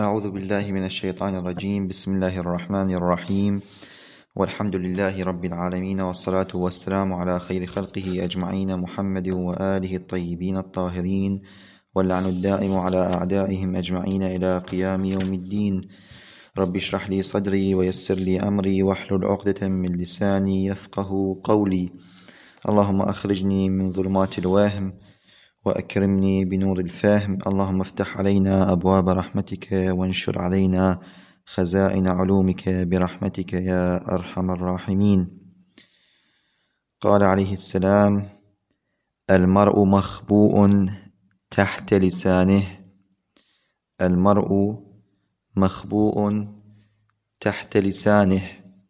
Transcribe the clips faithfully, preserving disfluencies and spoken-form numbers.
أعوذ بالله من الشيطان الرجيم. بسم الله الرحمن الرحيم، والحمد لله رب العالمين، والصلاة والسلام على خير خلقه أجمعين، محمد وآله الطيبين الطاهرين، واللعن الدائم على أعدائهم أجمعين إلى قيام يوم الدين. رب اشرح لي صدري ويسر لي أمري واحلل عقدة من لساني يفقه قولي. اللهم أخرجني من ظلمات الوهم وأكرمني بنور الفهم. اللهم افتح علينا أبواب رحمتك وانشر علينا خزائن علومك برحمتك يا أرحم الراحمين. قال عليه السلام: المرء مخبوء تحت لسانه. المرء مخبوء تحت لسانه.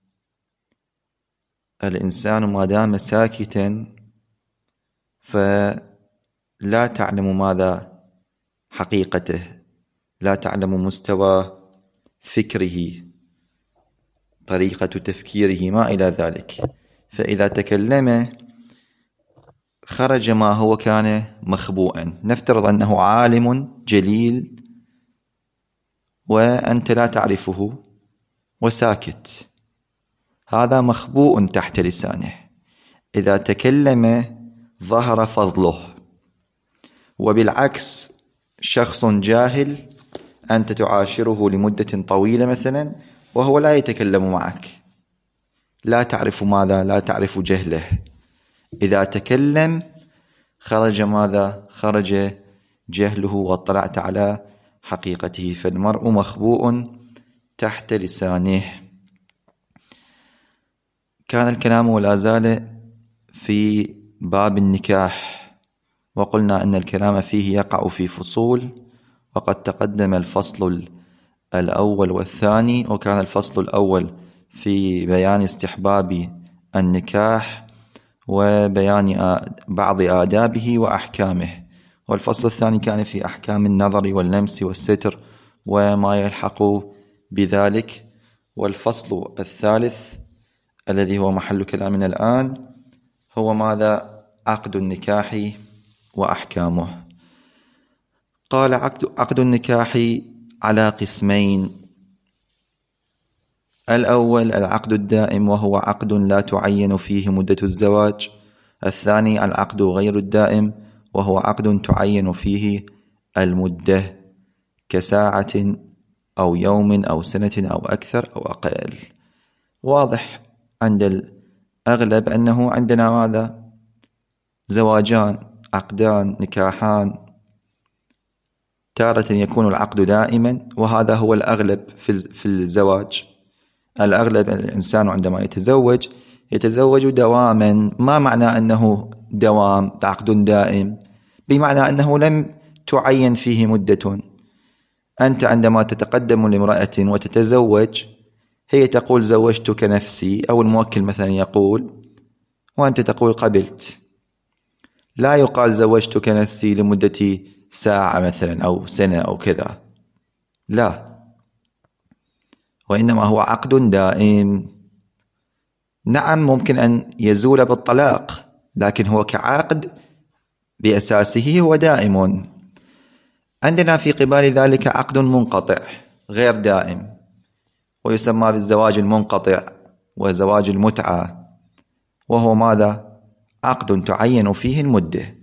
الإنسان ما دام ساكتا فلا تعلم ماذا حقيقته، لا تعلم مستوى فكره، طريقة تفكيره، ما إلى ذلك. فإذا تكلم خرج ما هو كان مخبوءا. نفترض أنه عالم جليل وأنت لا تعرفه وساكت، هذا مخبوء تحت لسانه. إذا تكلم ظهر فضله. وبالعكس، شخص جاهل أنت تعاشره لمدة طويلة مثلا وهو لا يتكلم معك، لا تعرف ماذا، لا تعرف جهله. إذا تكلم خرج ماذا؟ خرج جهله واطلعت على حقيقته. فالمرء مخبوء تحت لسانه. كان الكلام ولا زال في باب النكاح، وقلنا أن الكلام فيه يقع في فصول، وقد تقدم الفصل الأول والثاني. وكان الفصل الأول في بيان استحباب النكاح وبيان بعض آدابه وأحكامه، والفصل الثاني كان في أحكام النظر واللمس والستر وما يلحق بذلك. والفصل الثالث الذي هو محل كلامنا الآن هو ماذا؟ عقد النكاح وأحكامه. قال: عقد النكاح على قسمين. الأول العقد الدائم، وهو عقد لا تعين فيه مدة الزواج. الثاني العقد غير الدائم، وهو عقد تعين فيه المدة، كساعة أو يوم أو سنة أو أكثر أو أقل. واضح عند الأغلب أنه عندنا ماذا؟ زواجان، عقدان، نكاحان. تارة يكون العقد دائما، وهذا هو الأغلب في الزواج. الأغلب الإنسان عندما يتزوج يتزوج دواما. ما معنى أنه دوام عقد دائم؟ بمعنى أنه لم تعين فيه مدة. أنت عندما تتقدم لامرأة وتتزوج، هي تقول زوجتك نفسي، أو الموكل مثلا يقول، وأنت تقول قبلت. لا يقال زوجتك نفسي لمدة ساعة مثلا أو سنة أو كذا، لا، وإنما هو عقد دائم. نعم، ممكن أن يزول بالطلاق، لكن هو كعقد بأساسه هو دائم. عندنا في قبال ذلك عقد منقطع غير دائم، ويسمى بالزواج المنقطع وزواج المتعة، وهو ماذا؟ عقد تعين فيه المدة.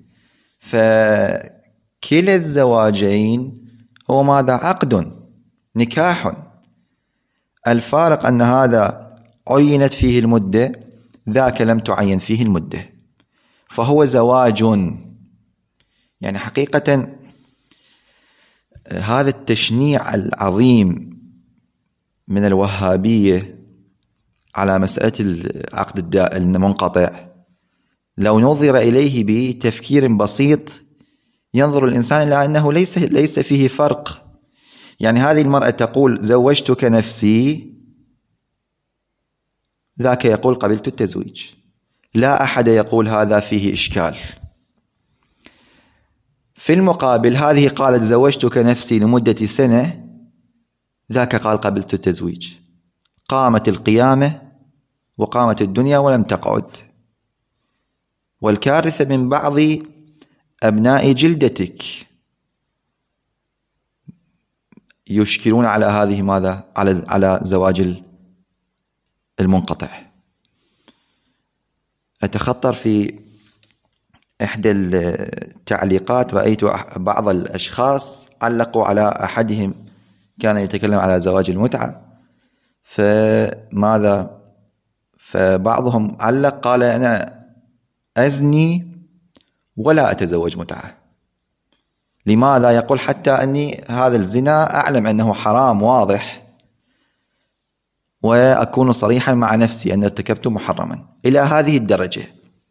فكلا الزواجين هو ماذا؟ عقد، نكاح. الفارق أن هذا عينت فيه المدة، ذاك لم تعين فيه المدة، فهو زواج. يعني حقيقة هذا التشنيع العظيم من الوهابية على مسألة العقد المنقطع، لو نظر إليه بتفكير بسيط ينظر الإنسان إلى أنه ليس ليس فيه فرق. يعني هذه المرأة تقول زوجتك نفسي، ذاك يقول قبلت التزويج. لا أحد يقول هذا فيه إشكال. في المقابل هذه قالت زوجتك نفسي لمدة سنة، ذاك قال قبلت التزويج. قامت القيامة وقامت الدنيا ولم تقعد. والكارثة من بعض أبناء جلدتك يشكلون على هذه ماذا؟ على على زواج المنقطع. أتخطر في إحدى التعليقات رأيت بعض الأشخاص علقوا على أحدهم كان يتكلم على زواج المتعة، فماذا؟ فبعضهم علق قال أنا أزني ولا أتزوج متعة. لماذا؟ يقول حتى أني هذا الزنا أعلم أنه حرام واضح، وأكون صريحا مع نفسي أن ارتكبت محرما، إلى هذه الدرجة.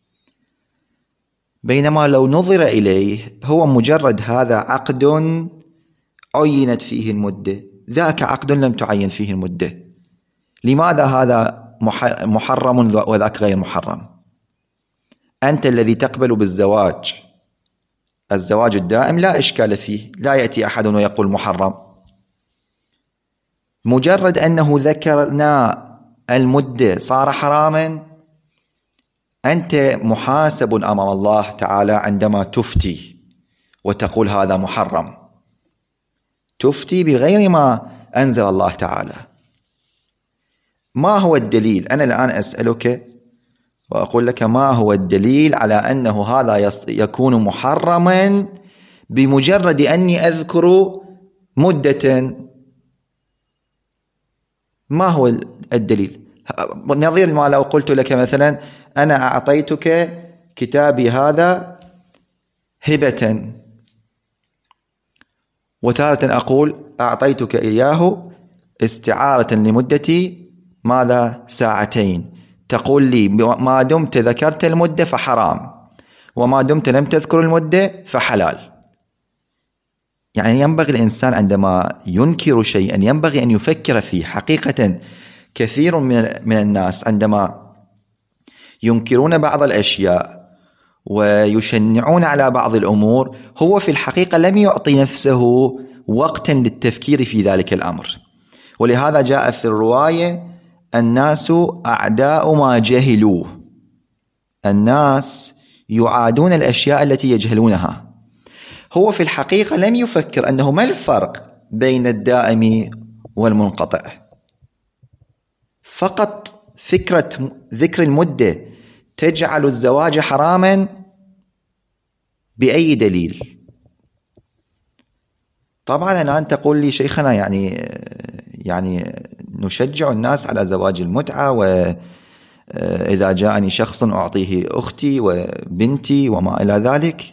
بينما لو نظر إليه هو مجرد هذا عقد عينت فيه المدة، ذاك عقد لم تعين فيه المدة. لماذا هذا محرم وذاك غير محرم؟ أنت الذي تقبل بالزواج، الزواج الدائم لا إشكال فيه، لا يأتي أحد ويقول محرم. مجرد أنه ذكرنا المدة صار حراما، أنت محاسب أمام الله تعالى عندما تفتي وتقول هذا محرم، تفتي بغير ما أنزل الله تعالى. ما هو الدليل؟ أنا الآن أسألك وأقول لك ما هو الدليل على أنه هذا يكون محرما بمجرد أني أذكر مدة؟ ما هو الدليل؟ نظير ما لو قلت لك مثلا أنا أعطيتك كتابي هذا هبة، وتارة أقول أعطيتك إياه استعارة لمدة ماذا؟ ساعتين. تقول لي ما دمت ذكرت المدة فحرام، وما دمت لم تذكر المدة فحلال. يعني ينبغي الإنسان عندما ينكر شيئا ينبغي أن يفكر فيه. حقيقة كثير من الناس عندما ينكرون بعض الأشياء ويشنعون على بعض الأمور، هو في الحقيقة لم يعطي نفسه وقتا للتفكير في ذلك الأمر. ولهذا جاء في الرواية الناس أعداء ما جهلوا، الناس يعادون الأشياء التي يجهلونها. هو في الحقيقة لم يفكر أنه ما الفرق بين الدائم والمنقطع، فقط فكرة ذكر المدة تجعل الزواج حراما بأي دليل؟ طبعا الآن تقول لي شيخنا يعني يعني نشجع الناس على زواج المتعة، وإذا جاءني شخص أعطيه أختي وبنتي وما إلى ذلك،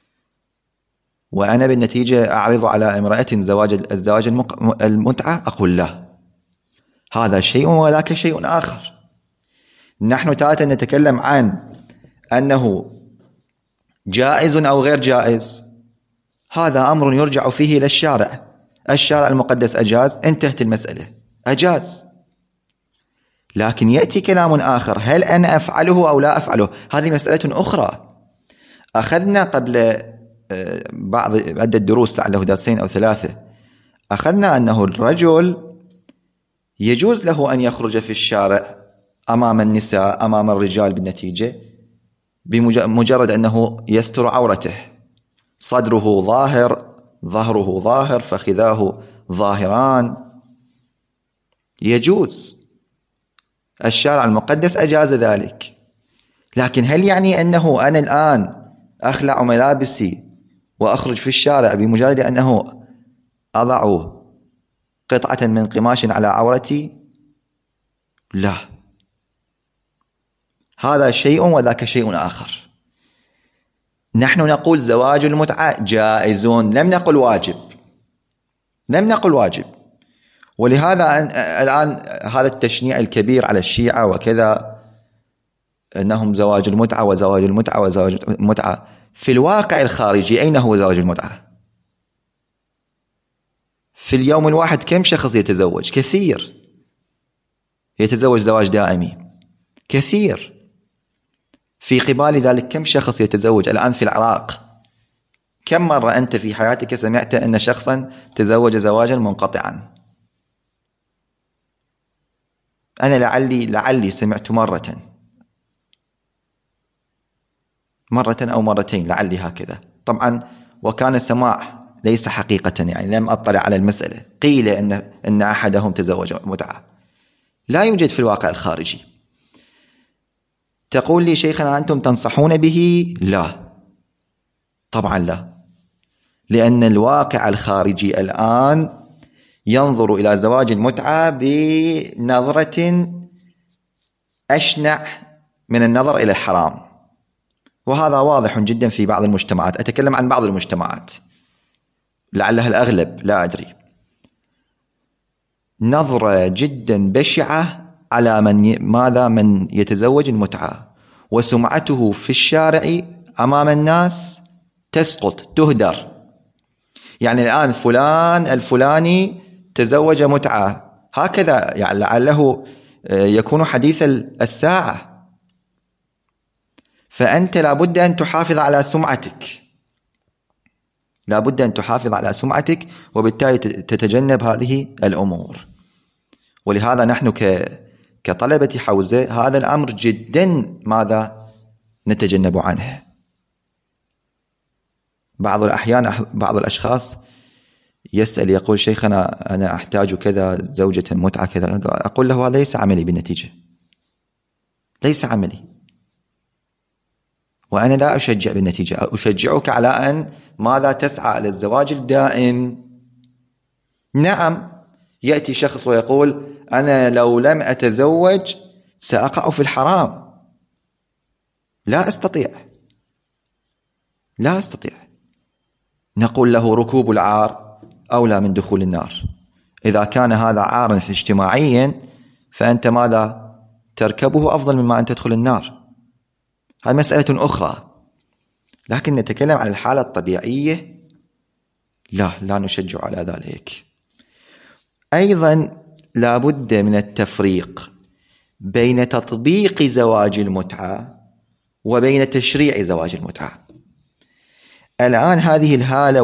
وأنا بالنتيجة أعرض على امرأة زواج الزواج المتعة. أقول لا، هذا شيء وذاك شيء آخر. نحن تارة نتكلم عن أنه جائز أو غير جائز، هذا أمر يرجع فيه إلى الشارع. الشارع المقدس أجاز، انتهت المسألة، أجاز. لكن يأتي كلام آخر، هل أنا أفعله أو لا أفعله؟ هذه مسألة أخرى. أخذنا قبل بعض عدة دروس، لعله درسين أو ثلاثة، أخذنا أنه الرجل يجوز له أن يخرج في الشارع أمام النساء أمام الرجال، بالنتيجة بمجرد أنه يستر عورته، صدره ظاهر، ظهره ظاهر، فخذاه ظاهران، يجوز. الشارع المقدس أجاز ذلك. لكن هل يعني أنه أنا الآن أخلع ملابسي وأخرج في الشارع بمجرد أنه أضع قطعة من قماش على عورتي؟ لا، هذا شيء وذاك شيء آخر. نحن نقول زواج المتعة جائز، لم نقل واجب، لم نقل واجب. ولهذا الآن هذا التشنيع الكبير على الشيعة وكذا، أنهم زواج المتعة وزواج المتعة وزواج المتعة. في الواقع الخارجي أين هو زواج المتعة؟ في اليوم الواحد كم شخص يتزوج؟ كثير. يتزوج زواج دائمي كثير. في قبال ذلك كم شخص يتزوج الآن في العراق؟ كم مرة أنت في حياتك سمعت أن شخصا تزوج زواجا منقطعا؟ أنا لعلي لعلي سمعت مرة مرة أو مرتين، لعلي هكذا. طبعا وكان سماع ليس حقيقة، يعني لم أطلع على المسألة. قيل إن, إن أحدهم تزوج متعة، لا يوجد في الواقع الخارجي. تقول لي شيخنا أنتم تنصحون به؟ لا طبعا لا، لأن الواقع الخارجي الآن ينظر إلى زواج المتعة بنظرة أشنع من النظر إلى الحرام، وهذا واضح جدا في بعض المجتمعات. أتكلم عن بعض المجتمعات، لعلها الأغلب لا أدري. نظرة جدا بشعة على من ماذا من يتزوج المتعة، وسمعته في الشارع أمام الناس تسقط تهدر. يعني الآن فلان الفلاني تزوج متعة، هكذا يعني لعله يكون حديث الساعة. فأنت لابد أن تحافظ على سمعتك، لابد أن تحافظ على سمعتك، وبالتالي تتجنب هذه الأمور. ولهذا نحن كطلبة حوزة هذا الأمر جدا ماذا نتجنب عنه. بعض الأحيان بعض الأشخاص يسأل يقول شيخنا أنا أحتاج كذا زوجة متعة كذا، أقول له هذا ليس عملي بالنتيجة، ليس عملي، وأنا لا أشجع بالنتيجة. أشجعك على أن ماذا تسعى للزواج الدائم. نعم يأتي شخص ويقول أنا لو لم أتزوج سأقع في الحرام، لا أستطيع لا أستطيع نقول له ركوب العار أولى من دخول النار. إذا كان هذا عارا في اجتماعيا فأنت ماذا تركبه أفضل مما أن تدخل النار، هذه مسألة أخرى. لكن نتكلم عن الحالة الطبيعية، لا لا نشجع على ذلك. أيضا لابد من التفريق بين تطبيق زواج المتعة وبين تشريع زواج المتعة. الآن هذه الهالة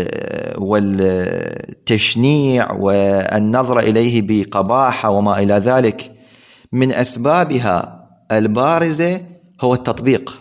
والتشنيع والنظر إليه بقباحة وما إلى ذلك من أسبابها البارزة هو التطبيق.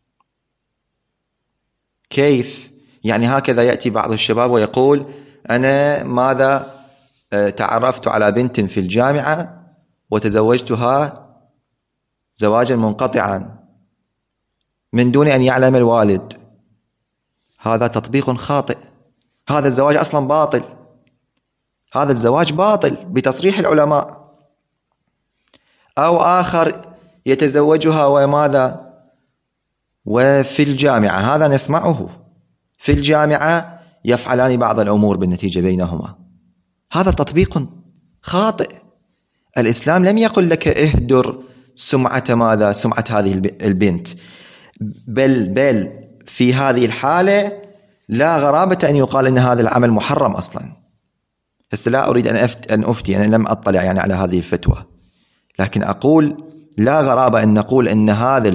كيف؟ يعني هكذا يأتي بعض الشباب ويقول أنا ماذا تعرفت على بنت في الجامعة وتزوجتها زواجا منقطعا من دون أن يعلم الوالد. هذا تطبيق خاطئ، هذا الزواج أصلا باطل، هذا الزواج باطل بتصريح العلماء. أو آخر يتزوجها وماذا وفي الجامعة، هذا نسمعه في الجامعة يفعلان بعض الأمور بالنتيجة بينهما، هذا تطبيق خاطئ. الإسلام لم يقل لك اهدر سمعة ماذا سمعة هذه البنت، بل بل في هذه الحالة لا غرابة أن يقال أن هذا العمل محرم أصلا. هسه لا أريد أن أفتي, أن أفتي أنا لم أطلع يعني على هذه الفتوى، لكن أقول لا غرابة أن نقول أن هذا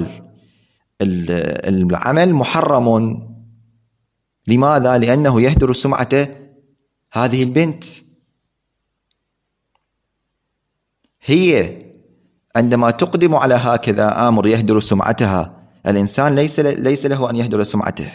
العمل محرم. لماذا؟ لأنه يهدر سمعة هذه البنت. هي عندما تقدم على هكذا أمر يهدر سمعتها، الإنسان ليس ليس له أن يهدر سمعته،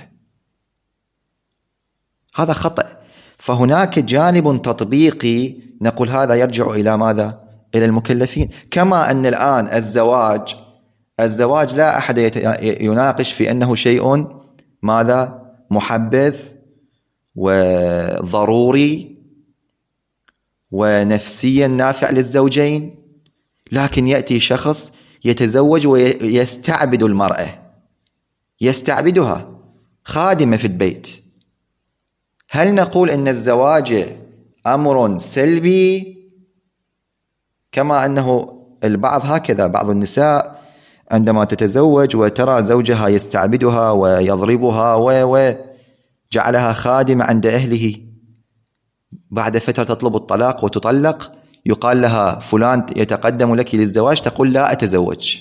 هذا خطأ. فهناك جانب تطبيقي نقول هذا يرجع إلى ماذا؟ إلى المكلفين. كما أن الآن الزواج الزواج لا أحد يناقش في أنه شيء ماذا محبذ وضروري ونفسيا نافع للزوجين، لكن يأتي شخص يتزوج ويستعبد المرأة، يستعبدها خادمة في البيت. هل نقول أن الزواج أمر سلبي كما أنه البعض هكذا، بعض النساء عندما تتزوج وترى زوجها يستعبدها ويضربها وجعلها خادمة عند أهله، بعد فترة تطلب الطلاق وتطلق، يقال لها فلان يتقدم لك للزواج، تقول لا أتزوج.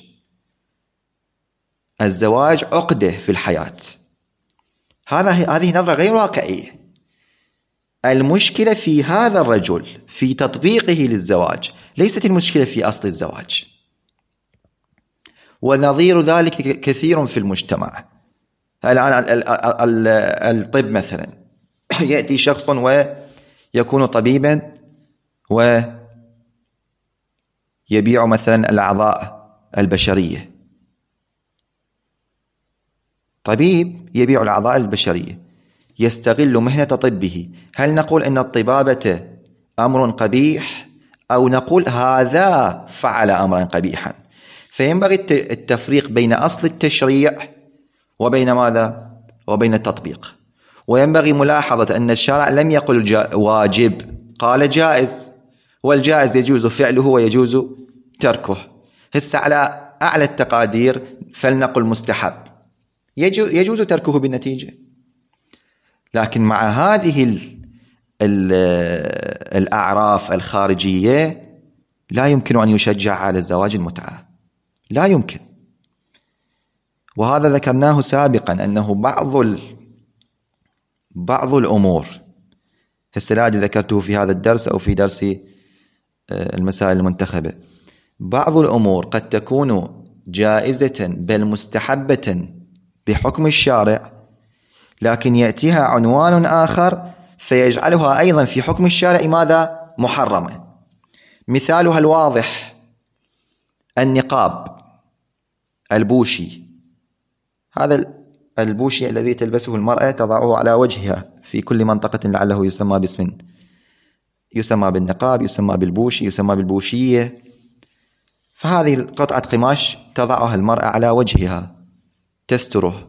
الزواج عقدة في الحياة. هذا هذه نظرة غير واقعية. المشكلة في هذا الرجل في تطبيقه للزواج، ليست المشكلة في أصل الزواج. ونظير ذلك كثير في المجتمع. الآن الطب مثلا، يأتي شخص ويكون طبيبا ويبيع مثلا الأعضاء البشرية، طبيب يبيع الأعضاء البشرية يستغل مهنة طبه، هل نقول أن الطبابة أمر قبيح أو نقول هذا فعل أمرا قبيحا؟ فينبغي التفريق بين أصل التشريع وبين ماذا؟ وبين التطبيق. وينبغي ملاحظة أن الشارع لم يقل واجب، قال جائز، والجائز يجوز فعله ويجوز تركه. هسه على أعلى التقادير فلنقل مستحب، يجوز تركه بالنتيجة. لكن مع هذه ال ال الأعراف الخارجية لا يمكن أن يشجع على الزواج المتعة، لا يمكن. وهذا ذكرناه سابقا أنه بعض ال بعض الأمور، السلادي ذكرته في هذا الدرس أو في درس المسائل المنتخبة، بعض الأمور قد تكون جائزة بل مستحبة بحكم الشارع، لكن يأتيها عنوان آخر فيجعلها أيضا في حكم الشارع ماذا؟ محرمة. مثالها الواضح النقاب البوشي، هذا البوشي الذي تلبسه المرأة تضعه على وجهها في كل منطقة لعله يسمى باسم، يسمى بالنقاب، يسمى بالبوشي، يسمى بالبوشية. فهذه القطعة قماش تضعها المرأة على وجهها تستره،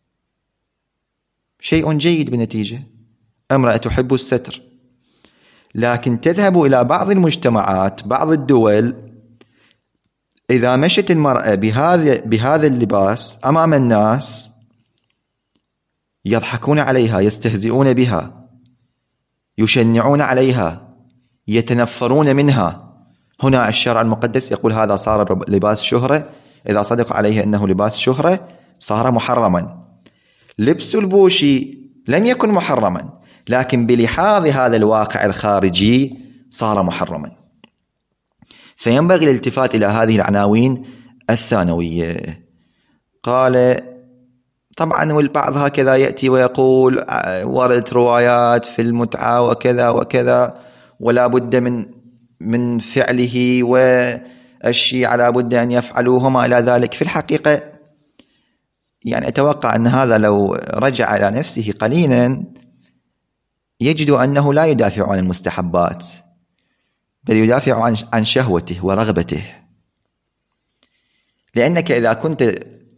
شيء جيد بالنتيجة، امرأة تحب الستر. لكن تذهب إلى بعض المجتمعات، بعض الدول، إذا مشت المرأة بهذا بهذا اللباس أمام الناس يضحكون عليها، يستهزئون بها، يشنعون عليها، يتنفرون منها. هنا الشرع المقدس يقول هذا صار لباس شهرة، إذا صدق عليه أنه لباس شهرة صار محرما. لبس البوشي لم يكن محرما، لكن بلحاظ هذا الواقع الخارجي صار محرما. فينبغي الالتفات إلى هذه العناوين الثانوية. قال طبعا والبعض هكذا يأتي ويقول وردت روايات في المتعة وكذا وكذا ولا بد من من فعله، والشيعة لا بد أن يفعلوهما إلى ذلك. في الحقيقة يعني أتوقع أن هذا لو رجع إلى نفسه قليلا يجد أنه لا يدافع عن المستحبات، بل يدافع عن عن شهوته ورغبته. لأنك إذا كنت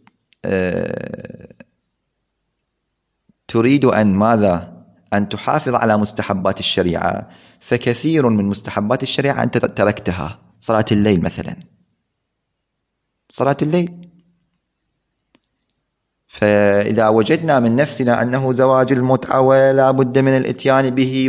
تريد أن ماذا؟ أن تحافظ على مستحبات الشريعة، فكثير من مستحبات الشريعة أنت تركتها. صلاة الليل مثلا، صلاة الليل. فإذا وجدنا من نفسنا أنه زواج المتعة ولا بد من الاتيان به،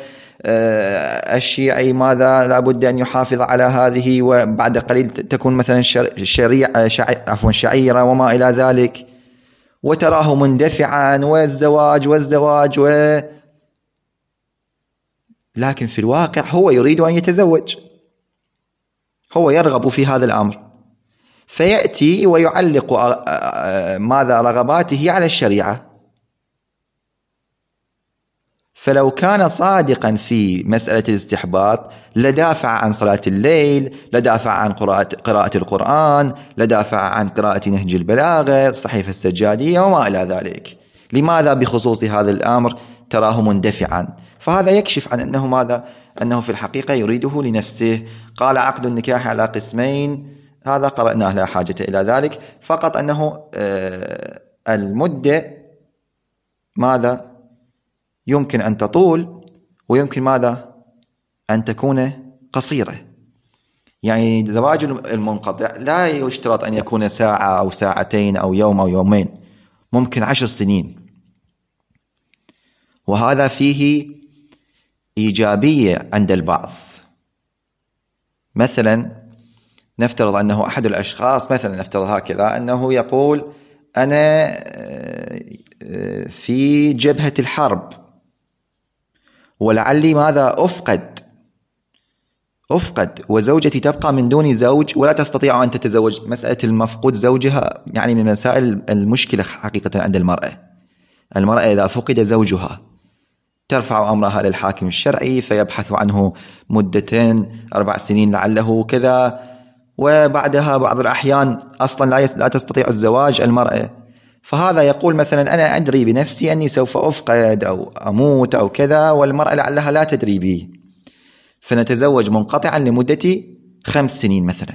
والشيعي ماذا لا بد أن يحافظ على هذه، وبعد قليل تكون مثلا شريعة عفوا شعيرة وما إلى ذلك، وتراه مندفعا والزواج والزواج و... لكن في الواقع هو يريد أن يتزوج، هو يرغب في هذا الأمر، فيأتي ويعلق ماذا؟ رغباته على الشريعة. فلو كان صادقا في مسألة الاستحباب لدافع عن صلاة الليل، لدافع عن قراءة, قراءة القرآن، لدافع عن قراءة نهج البلاغة، الصحيفة السجادية وما إلى ذلك. لماذا بخصوص هذا الأمر تراه مندفعا؟ فهذا يكشف عن أنه ماذا؟ أنه في الحقيقة يريده لنفسه. قال عقد النكاح على قسمين، هذا قرأناه لا حاجة إلى ذلك، فقط أنه المدة ماذا؟ يمكن أن تطول ويمكن ماذا؟ أن تكون قصيرة. يعني زواج المنقطع لا يشترط أن يكون ساعة أو ساعتين أو يوم أو يومين، ممكن عشر سنين. وهذا فيه إيجابية عند البعض. مثلا نفترض أنه أحد الأشخاص، مثلا نفترض هكذا، أنه يقول أنا في جبهة الحرب ولعلي ماذا؟ أفقد أفقد وزوجتي تبقى من دون زوج ولا تستطيع أن تتزوج. مسألة المفقود زوجها يعني من مسائل المشكلة حقيقة عند المرأة. المرأة إذا فقد زوجها ترفع أمرها للحاكم الشرعي فيبحث عنه مدتين أربع سنين لعله كذا، وبعدها بعض الأحيان أصلا لا تستطيع الزواج المرأة، فهذا يقول مثلا أنا أدري بنفسي أني سوف أفقد أو أموت أو كذا، والمرأة لعلها لا تدري بي، فنتزوج منقطعا لمدة خمس سنين مثلا.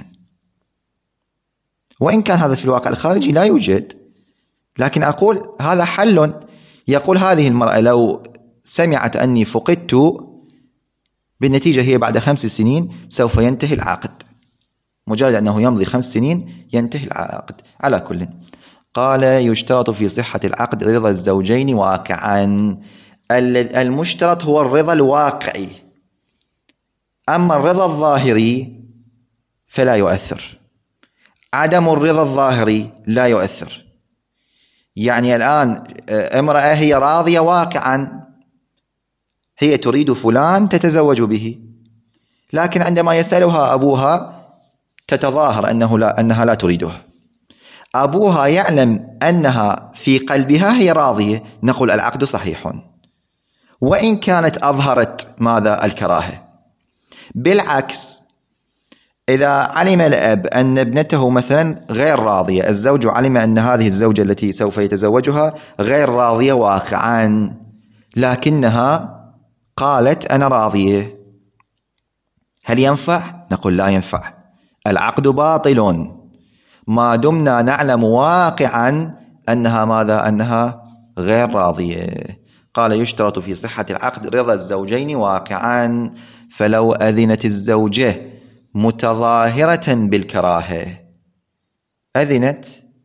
وإن كان هذا في الواقع الخارجي لا يوجد، لكن أقول هذا حل. يقول هذه المرأة لو سمعت أني فقدت، بالنتيجة هي بعد خمس سنين سوف ينتهي العقد، مجرد أنه يمضي خمس سنين ينتهي العقد. على كل، قال يشترط في صحة العقد رضا الزوجين واقعا. المشترط هو الرضا الواقعي، أما الرضا الظاهري فلا يؤثر. عدم الرضا الظاهري لا يؤثر. يعني الآن امرأة هي راضية واقعا، هي تريد فلان تتزوج به، لكن عندما يسألها أبوها تتظاهر أنه لا أنها لا تريده. أبوها يعلم أنها في قلبها هي راضية، نقول العقد صحيح وإن كانت أظهرت ماذا؟ الكراهة. بالعكس، إذا علم الأب أن ابنته مثلا غير راضية، الزوج علم أن هذه الزوجة التي سوف يتزوجها غير راضية واقعا، لكنها قالت أنا راضية، هل ينفع؟ نقول لا ينفع، العقد باطل ما دمنا نعلم واقعا أنها ماذا؟ أنها غير راضية. قال يشترط في صحة العقد رضا الزوجين واقعا، فلو أذنت الزوجة متظاهرة بالكراهة، أذنت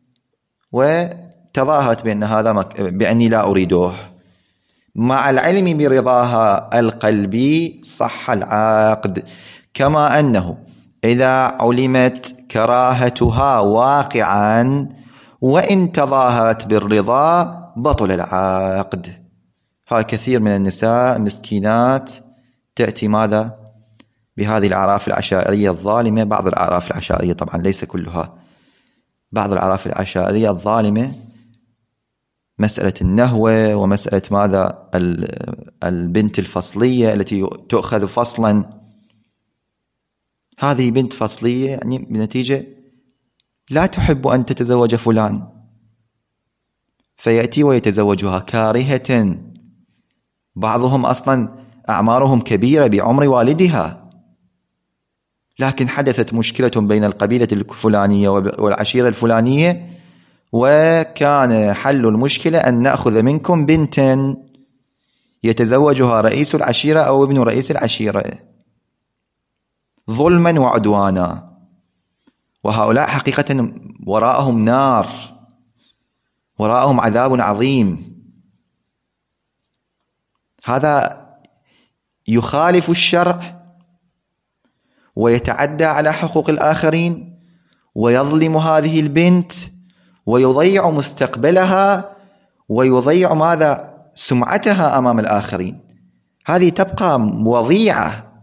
وتظاهرت بأن هذا مك... بأني لا أريده، مع العلم برضاها القلبي صح العقد. كما أنه إذا علمت كراهتها واقعا وإن تظاهرت بالرضا بطل العقد. هاي كثير من النساء مسكينات تأتي ماذا؟ بهذه الأعراف العشائرية الظالمة، بعض الأعراف العشائرية طبعا ليس كلها، بعض الأعراف العشائرية الظالمة، مسألة النهوة ومسألة ماذا؟ البنت الفصلية التي تؤخذ فصلا، هذه بنت فصلية يعني بنتيجة لا تحب أن تتزوج فلان، فيأتي ويتزوجها كارهة، بعضهم أصلا أعمارهم كبيرة بعمر والدها، لكن حدثت مشكلة بين القبيلة الفلانية والعشيرة الفلانية، وكان حل المشكلة أن نأخذ منكم بنتا يتزوجها رئيس العشيرة أو ابن رئيس العشيرة، ظلما وعدوانا. وهؤلاء حقيقة وراءهم نار، وراءهم عذاب عظيم. هذا يخالف الشرع ويتعدى على حقوق الآخرين ويظلم هذه البنت ويضيع مستقبلها ويضيع ماذا؟ سمعتها أمام الآخرين. هذه تبقى وضيعة،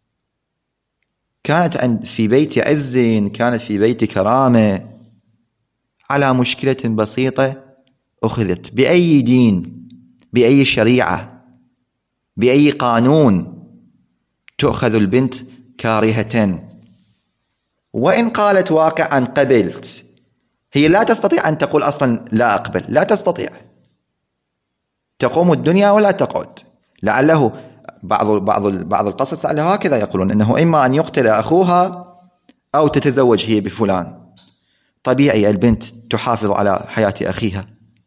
كانت في بيت عز، كانت في بيت كرامة، على مشكلة بسيطة أخذت. بأي دين؟ بأي شريعة؟ بأي قانون تؤخذ البنت كارهة؟ وإن قالت واقعا قبلت، هي لا تستطيع أن تقول أصلا لا أقبل، لا تستطيع، تقوم الدنيا ولا تقعد. لعله بعض بعض بعض القصص لعله هكذا يقولون أنه إما أن يقتل أخوها أو تتزوج هي بفلان. طبيعي البنت تحافظ على حياة أخيها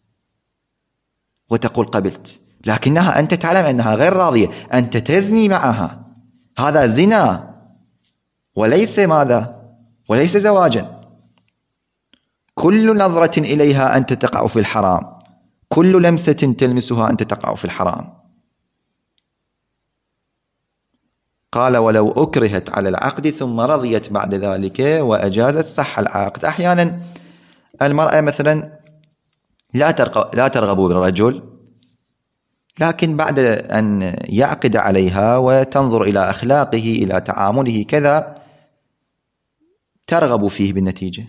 وتقول قبلت، لكنها أنت تعلم أنها غير راضية، أنت تزني معها، هذا زنا وليس ماذا؟ وليس زواجا. كل نظرة إليها أنت تقع في الحرام، كل لمسة تلمسها أنت تقع في الحرام. قال ولو أكرهت على العقد ثم رضيت بعد ذلك وأجازت صح العقد. أحيانا المرأة مثلا لا ترغب, لا ترغب بالرجل، لكن بعد أن يعقد عليها وتنظر إلى أخلاقه إلى تعامله كذا ترغب فيه بالنتيجة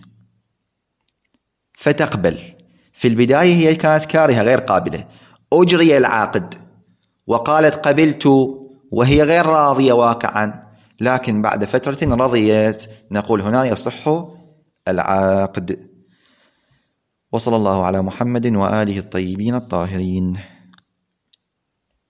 فتقبل. في البداية هي كانت كارهة غير قابلة، أجري العقد وقالت قبلت وهي غير راضية واقعا، لكن بعد فترة رضيت، نقول هنا يصح العقد. وصلى الله على محمد وآله الطيبين الطاهرين.